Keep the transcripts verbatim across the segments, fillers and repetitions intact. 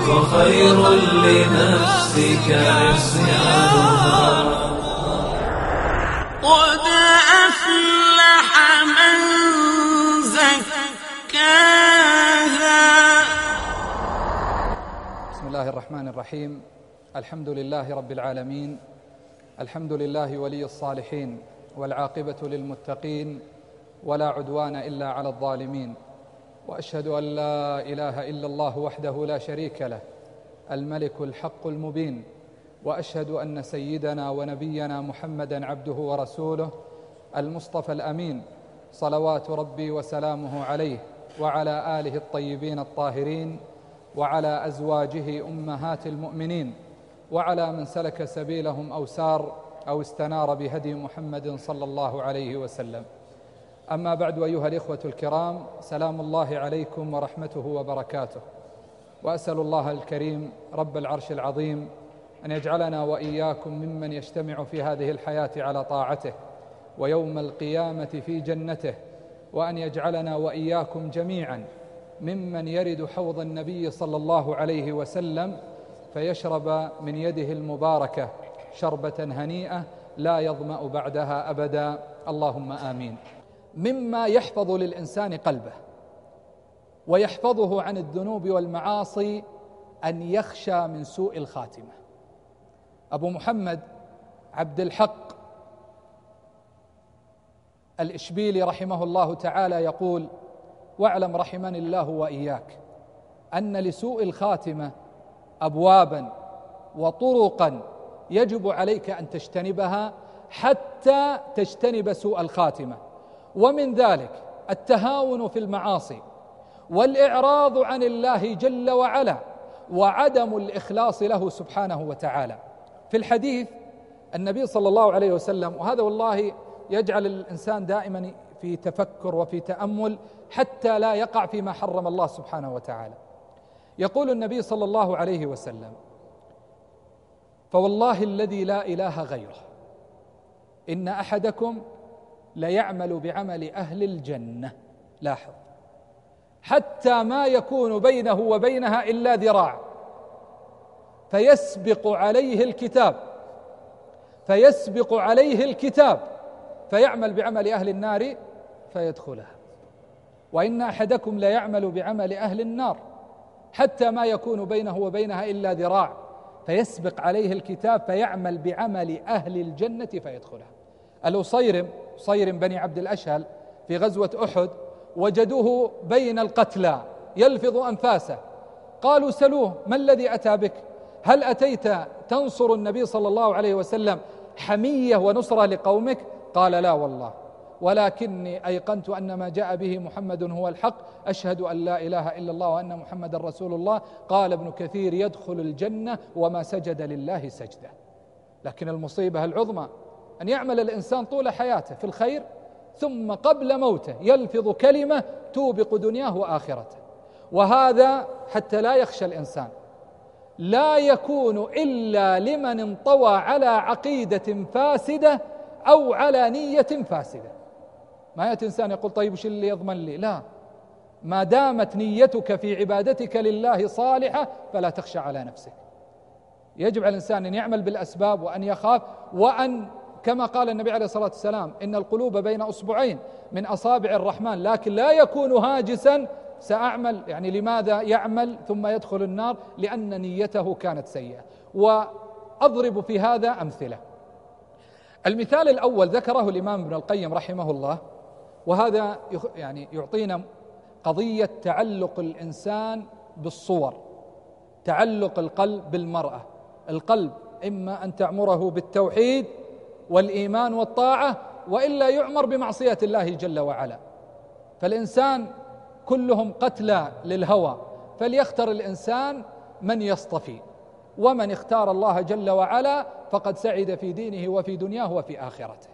وخير لنفسك عصيانها. قد أفلح من زكاها. بسم الله الرحمن الرحيم. الحمد لله رب العالمين، الحمد لله ولي الصالحين، والعاقبة للمتقين، ولا عدوان إلا على الظالمين، وأشهد أن لا إله إلا الله وحده لا شريك له الملك الحق المبين، وأشهد أن سيدنا ونبينا محمدًا عبده ورسوله المصطفى الأمين، صلوات ربي وسلامه عليه وعلى آله الطيبين الطاهرين، وعلى أزواجه أمهات المؤمنين، وعلى من سلك سبيلهم أو سار أو استنار بهدي محمد صلى الله عليه وسلم. أما بعد، أيها الإخوة الكرام، سلام الله عليكم ورحمته وبركاته، وأسأل الله الكريم رب العرش العظيم أن يجعلنا وإياكم ممن يجتمع في هذه الحياة على طاعته، ويوم القيامة في جنته، وأن يجعلنا وإياكم جميعا ممن يرد حوض النبي صلى الله عليه وسلم فيشرب من يده المباركة شربة هنيئة لا يظمأ بعدها أبدا، اللهم آمين. مما يحفظ للإنسان قلبه ويحفظه عن الذنوب والمعاصي أن يخشى من سوء الخاتمة. أبو محمد عبد الحق الإشبيلي رحمه الله تعالى يقول: واعلم رحمني الله وإياك أن لسوء الخاتمة أبوابا وطرقا يجب عليك أن تجتنبها حتى تجتنب سوء الخاتمة، ومن ذلك التهاون في المعاصي، والإعراض عن الله جل وعلا، وعدم الإخلاص له سبحانه وتعالى. في الحديث النبي صلى الله عليه وسلم، وهذا والله يجعل الإنسان دائما في تفكر وفي تأمل حتى لا يقع فيما حرم الله سبحانه وتعالى، يقول النبي صلى الله عليه وسلم: فوالله الذي لا إله غيره إن أحدكم ليعمل بعمل أهل الجنة، لاحظ، حتى ما يكون بينه وبينها إلا ذراع، فيسبق عليه الكتاب فيسبق عليه الكتاب فيعمل بعمل أهل النار فيدخلها، وإن أحدكم ليعمل بعمل أهل النار حتى ما يكون بينه وبينها إلا ذراع، فيسبق عليه الكتاب فيعمل بعمل أهل الجنة فيدخلها. الأصيرم صيرم بني عبد الأشهل في غزوة أحد وجدوه بين القتلى يلفظ أنفاسه، قالوا: سلوه ما الذي أتى بك؟ هل أتيت تنصر النبي صلى الله عليه وسلم حمية ونصرة لقومك؟ قال: لا والله، ولكني أيقنت أن ما جاء به محمد هو الحق، أشهد أن لا إله إلا الله وأن محمد رسول الله. قال ابن كثير: يدخل الجنة وما سجد لله سجدة. لكن المصيبة العظمى أن يعمل الإنسان طول حياته في الخير، ثم قبل موته يلفظ كلمة توبق دنياه وآخرته، وهذا حتى لا يخشى الإنسان، لا يكون إلا لمن انطوى على عقيدة فاسدة أو على نية فاسدة. ما يأتي إنسان يقول: طيب وش اللي يضمن لي؟ لا، ما دامت نيتك في عبادتك لله صالحة فلا تخشى على نفسك. يجب على الإنسان أن يعمل بالأسباب، وأن يخاف، وأن كما قال النبي عليه الصلاة والسلام: إن القلوب بين أصبعين من أصابع الرحمن، لكن لا يكون هاجسا سأعمل، يعني لماذا يعمل ثم يدخل النار؟ لأن نيته كانت سيئة. وأضرب في هذا أمثلة. المثال الأول ذكره الإمام ابن القيم رحمه الله، وهذا يعني يعطينا قضية تعلق الإنسان بالصور، تعلق القلب بالمرأة. القلب إما أن تعمره بالتوحيد والإيمان والطاعة، وإلا يعمر بمعصية الله جل وعلا. فالإنسان كلهم قتلى للهوى، فليختر الإنسان من يصطفي، ومن اختار الله جل وعلا فقد سعد في دينه وفي دنياه وفي آخرته.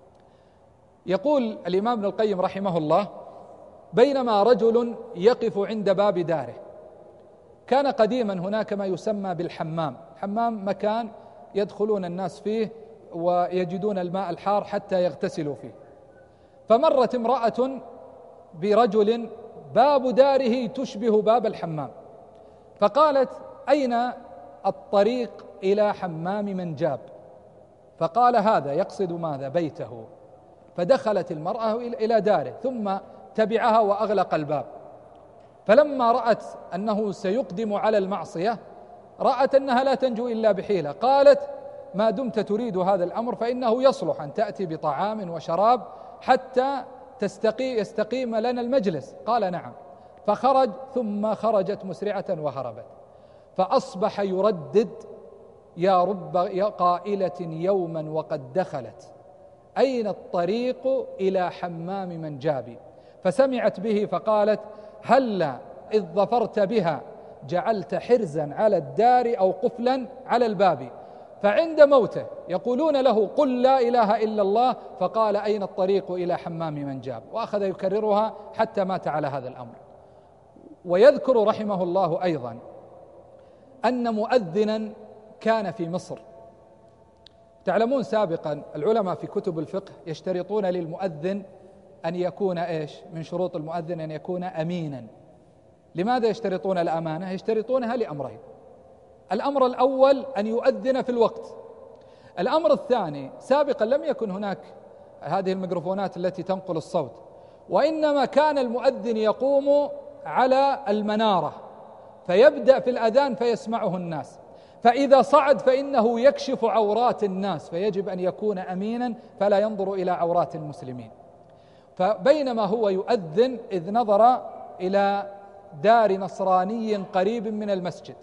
يقول الإمام ابن القيم رحمه الله: بينما رجل يقف عند باب داره، كان قديما هناك ما يسمى بالحمام. حمام مكان يدخلون الناس فيه ويجدون الماء الحار حتى يغتسلوا فيه. فمرت امرأة برجل باب داره تشبه باب الحمام، فقالت: أين الطريق إلى حمام منجاب؟ فقال هذا، يقصد ماذا؟ بيته. فدخلت المرأة إلى داره ثم تبعها وأغلق الباب. فلما رأت أنه سيقدم على المعصية رأت أنها لا تنجو إلا بحيلة، قالت ما دمت تريد هذا الأمر فإنه يصلح أن تأتي بطعام وشراب حتى تستقي يستقيم لنا المجلس. قال نعم. فخرج ثم خرجت مسرعة وهربت. فأصبح يردد يا رب قائلة يوما وقد دخلت أين الطريق إلى حمام منجاب؟ فسمعت به فقالت هلا إذ ظفرت بها جعلت حرزا على الدار أو قفلا على الباب. فعند موته يقولون له قل لا إله إلا الله، فقال أين الطريق إلى حمام منجاب؟ وأخذ يكررها حتى مات على هذا الأمر. ويذكر رحمه الله أيضا أن مؤذنا كان في مصر. تعلمون سابقا العلماء في كتب الفقه يشترطون للمؤذن أن يكون إيش؟ من شروط المؤذن أن يكون أمينا. لماذا يشترطون الأمانة؟ يشترطونها لأمرين: الأمر الأول أن يؤذن في الوقت. الأمر الثاني، سابقا لم يكن هناك هذه الميكروفونات التي تنقل الصوت، وإنما كان المؤذن يقوم على المنارة فيبدأ في الأذان فيسمعه الناس، فإذا صعد فإنه يكشف عورات الناس، فيجب أن يكون أمينا فلا ينظر إلى عورات المسلمين. فبينما هو يؤذن إذ نظر إلى دار نصراني قريب من المسجد،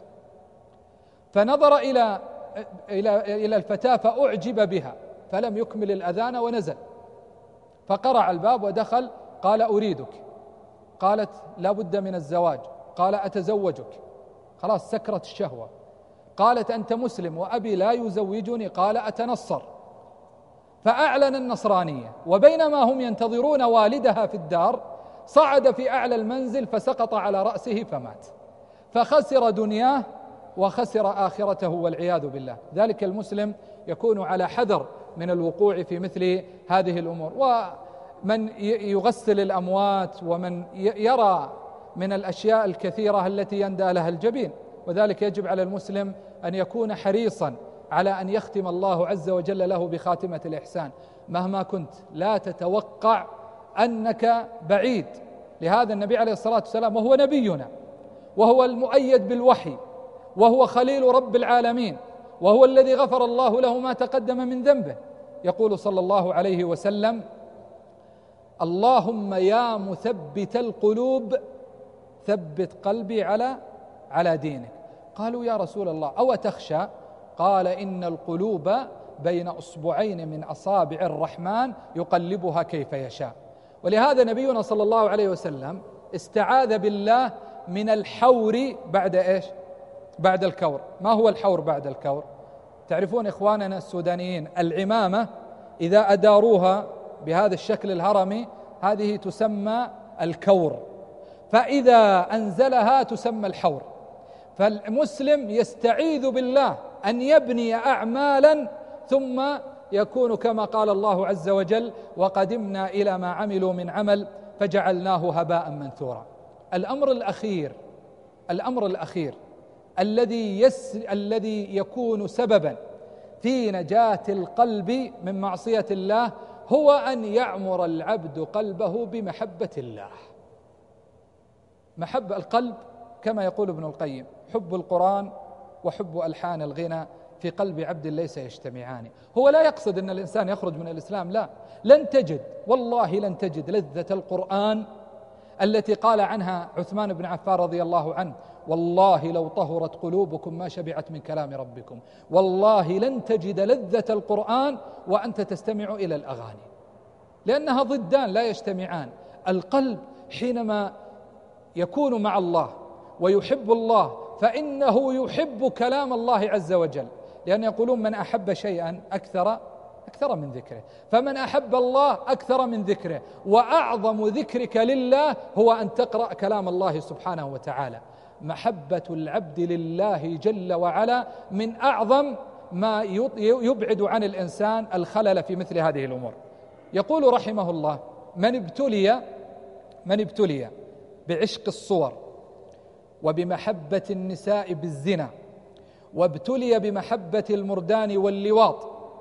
فنظر إلى إلى إلى الفتاة فأعجب بها فلم يكمل الأذان ونزل، فقرع الباب ودخل. قال أريدك. قالت لا بد من الزواج. قال أتزوجك. خلاص سكرت الشهوة. قالت أنت مسلم وأبي لا يزوجني. قال أتنصر. فأعلن النصرانية، وبينما هم ينتظرون والدها في الدار صعد في أعلى المنزل فسقط على رأسه فمات، فخسر دنياه وخسر آخرته والعياذ بالله. ذلك المسلم يكون على حذر من الوقوع في مثل هذه الأمور. ومن يغسل الأموات ومن يرى من الأشياء الكثيرة التي يندى لها الجبين، وذلك يجب على المسلم أن يكون حريصا على أن يختم الله عز وجل له بخاتمة الإحسان مهما كنت. لا تتوقع أنك بعيد. لهذا النبي عليه الصلاة والسلام وهو نبينا وهو المؤيد بالوحي وهو خليل رب العالمين وهو الذي غفر الله له ما تقدم من ذنبه، يقول صلى الله عليه وسلم اللهم يا مثبت القلوب ثبت قلبي على على دينك. قالوا يا رسول الله أو تخشى؟ قال إن القلوب بين أصبعين من أصابع الرحمن يقلبها كيف يشاء. ولهذا نبينا صلى الله عليه وسلم استعاذ بالله من الحور بعد إيش؟ بعد الكور. ما هو الحور بعد الكور؟ تعرفون إخواننا السودانيين العمامة إذا أداروها بهذا الشكل الهرمي هذه تسمى الكور، فإذا أنزلها تسمى الحور. فالمسلم يستعيذ بالله أن يبني أعمالا ثم يكون كما قال الله عز وجل وقدمنا إلى ما عملوا من عمل فجعلناه هباء منثورا. الأمر الأخير الأمر الأخير الذي يس الذي يكون سببا في نجاة القلب من معصية الله هو أن يعمر العبد قلبه بمحبة الله. محبة القلب كما يقول ابن القيم حب القرآن وحب ألحان الغنى في قلب عبد ليس يجتمعان. هو لا يقصد أن الإنسان يخرج من الإسلام، لا، لن تجد والله لن تجد لذة القرآن التي قال عنها عثمان بن عفان رضي الله عنه والله لو طهرت قلوبكم ما شبعت من كلام ربكم. والله لن تجد لذة القرآن وأنت تستمع إلى الأغاني، لأنها ضدان لا يجتمعان. القلب حينما يكون مع الله ويحب الله فإنه يحب كلام الله عز وجل، لأن يقولون من أحب شيئا أكثر أكثر من ذكره، فمن أحب الله أكثر من ذكره، وأعظم ذكرك لله هو أن تقرأ كلام الله سبحانه وتعالى. محبة العبد لله جل وعلا من أعظم ما يبعد عن الإنسان الخلل في مثل هذه الأمور. يقول رحمه الله من ابتلي من ابتلي بعشق الصور وبمحبة النساء بالزنا، وابتلي بمحبة المردان واللواط،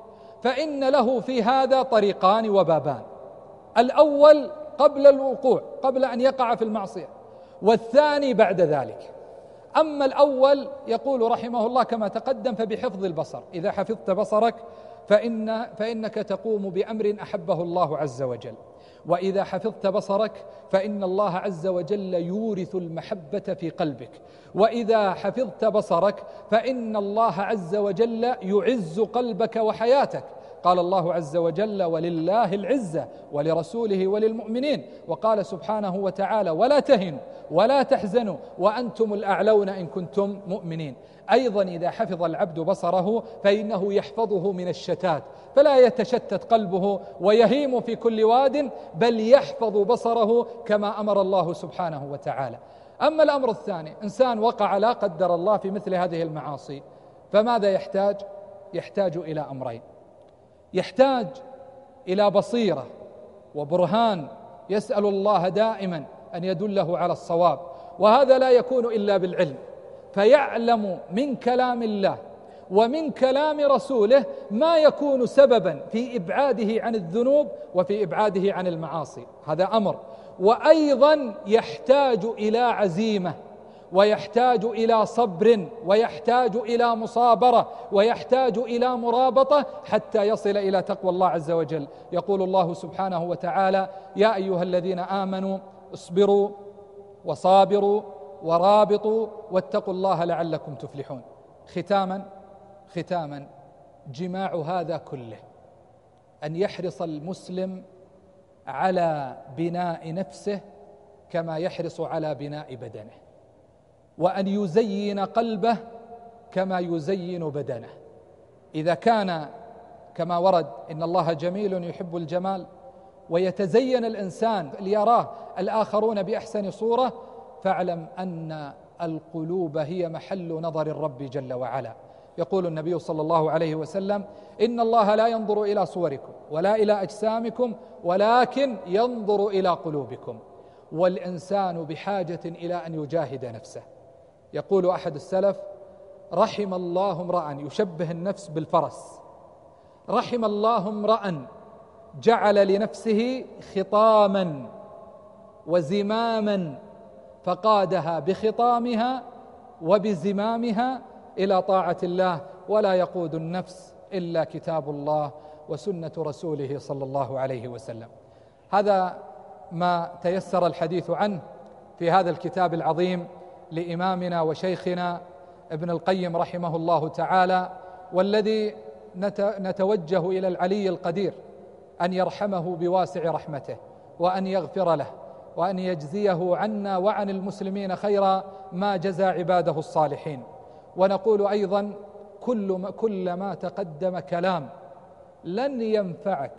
فإن له في هذا طريقان وبابان: الأول قبل الوقوع، قبل أن يقع في المعصية، والثاني بعد ذلك. أما الأول يقول رحمه الله كما تقدم: فبحفظ البصر، إذا حفظت بصرك فإن فإنك تقوم بأمر أحبه الله عز وجل، وإذا حفظت بصرك فإن الله عز وجل يورث المحبة في قلبك، وإذا حفظت بصرك فإن الله عز وجل يعز قلبك وحياتك. قال الله عز وجل: ولله العزة ولرسوله وللمؤمنين. وقال سبحانه وتعالى: ولا تهنوا ولا تحزنوا وأنتم الأعلون إن كنتم مؤمنين. أيضا إذا حفظ العبد بصره فإنه يحفظه من الشتات، فلا يتشتت قلبه ويهيم في كل واد، بل يحفظ بصره كما أمر الله سبحانه وتعالى. أما الأمر الثاني، إنسان وقع لا قدر الله في مثل هذه المعاصي، فماذا يحتاج؟ يحتاج إلى أمرين: يحتاج إلى بصيرة وبرهان، يسأل الله دائما أن يدله على الصواب، وهذا لا يكون إلا بالعلم، فيعلم من كلام الله ومن كلام رسوله ما يكون سببا في إبعاده عن الذنوب وفي إبعاده عن المعاصي، هذا أمر. وأيضا يحتاج إلى عزيمة، ويحتاج إلى صبر، ويحتاج إلى مصابرة، ويحتاج إلى مرابطة حتى يصل إلى تقوى الله عز وجل. يقول الله سبحانه وتعالى: يا أيها الذين آمنوا اصبروا وصابروا ورابطوا واتقوا الله لعلكم تفلحون. ختاما ختاما جماع هذا كله أن يحرص المسلم على بناء نفسه كما يحرص على بناء بدنه، وأن يزين قلبه كما يزين بدنه. إذا كان كما ورد: إن الله جميل يحب الجمال، ويتزين الإنسان ليراه الآخرون بأحسن صورة، فاعلم أن القلوب هي محل نظر الرب جل وعلا. يقول النبي صلى الله عليه وسلم: إن الله لا ينظر إلى صوركم ولا إلى أجسامكم ولكن ينظر إلى قلوبكم. والإنسان بحاجة إلى أن يجاهد نفسه. يقول أحد السلف: رحم الله امرأ، يشبه النفس بالفرس، رحم الله امرأ جعل لنفسه خطاما وزماما فقادها بخطامها وبزمامها إلى طاعة الله، ولا يقود النفس إلا كتاب الله وسنة رسوله صلى الله عليه وسلم. هذا ما تيسر الحديث عنه في هذا الكتاب العظيم لإمامنا وشيخنا ابن القيم رحمه الله تعالى، والذي نتوجه إلى العلي القدير أن يرحمه بواسع رحمته، وأن يغفر له، وأن يجزيه عنا وعن المسلمين خير ما جزى عباده الصالحين. ونقول أيضا: كل ما, كل ما تقدم كلام لن ينفعك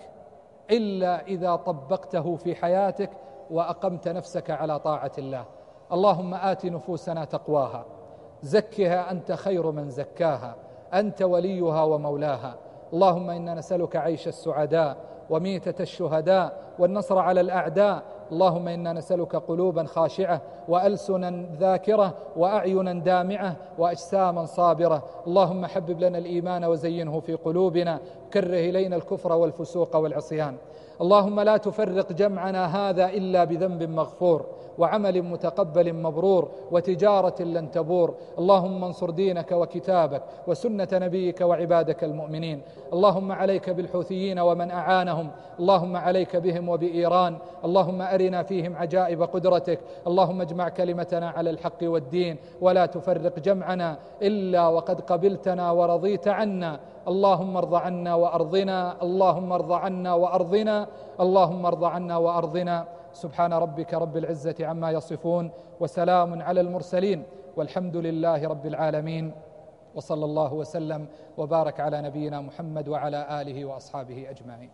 إلا إذا طبقته في حياتك وأقمت نفسك على طاعة الله. اللهم آت نفوسنا تقواها، زكها أنت خير من زكاها، أنت وليها ومولاها. اللهم إنا نسألك عيش السعداء وميتة الشهداء والنصر على الأعداء. اللهم إنا نسألك قلوبا خاشعة وألسنا ذاكرة وأعينا دامعة وأجساما صابرة. اللهم حبب لنا الإيمان وزينه في قلوبنا، كره إلينا الكفر والفسوق والعصيان. اللهم لا تفرق جمعنا هذا إلا بذنب مغفور وعمل متقبل مبرور وتجارة لن تبور. اللهم انصر دينك وكتابك وسنة نبيك وعبادك المؤمنين. اللهم عليك بالحوثيين ومن أعانهم، اللهم عليك بهم وبإيران. اللهم أرنا فيهم عجائب قدرتك. اللهم اجمع كلمتنا على الحق والدين، ولا تفرق جمعنا إلا وقد قبلتنا ورضيت عنا. اللهم ارض عنا وأرضنا، اللهم ارض عنا وأرضنا، اللهم ارض عنا وأرضنا. سبحان ربك رب العزة عما يصفون، وسلام على المرسلين، والحمد لله رب العالمين، وصلى الله وسلم وبارك على نبينا محمد وعلى آله وأصحابه أجمعين.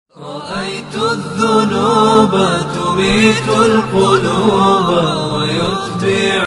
رأيت الذنوب تميت القلوب ويتبع